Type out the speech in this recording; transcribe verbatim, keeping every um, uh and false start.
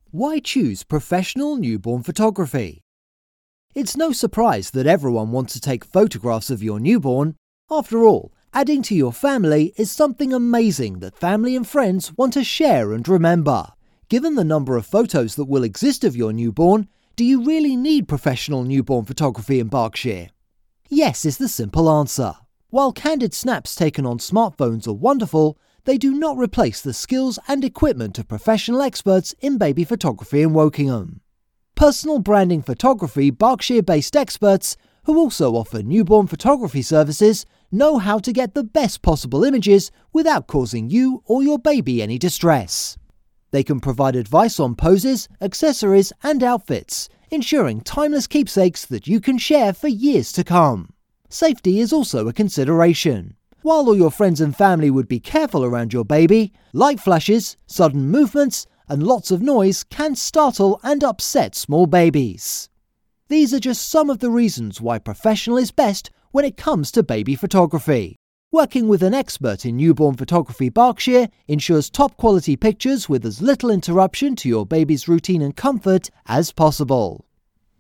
Why choose professional newborn photography? It's no surprise that everyone wants to take photographs of your newborn. After all, adding to your family is something amazing that family and friends want to share and remember. Given the number of photos that will exist of your newborn, do you really need professional newborn photography in Berkshire? Yes is the simple answer. While candid snaps taken on smartphones are wonderful, they do not replace the skills and equipment of professional experts in baby photography in Wokingham. Personal Branding Photography Berkshire-based experts, who also offer newborn photography services, know how to get the best possible images without causing you or your baby any distress. They can provide advice on poses, accessories and outfits, ensuring timeless keepsakes that you can share for years to come. Safety is also a consideration. While all your friends and family would be careful around your baby, light flashes, sudden movements, and lots of noise can startle and upset small babies. These are just some of the reasons why professional is best when it comes to baby photography. Working with an expert in newborn photography Berkshire ensures top quality pictures with as little interruption to your baby's routine and comfort as possible.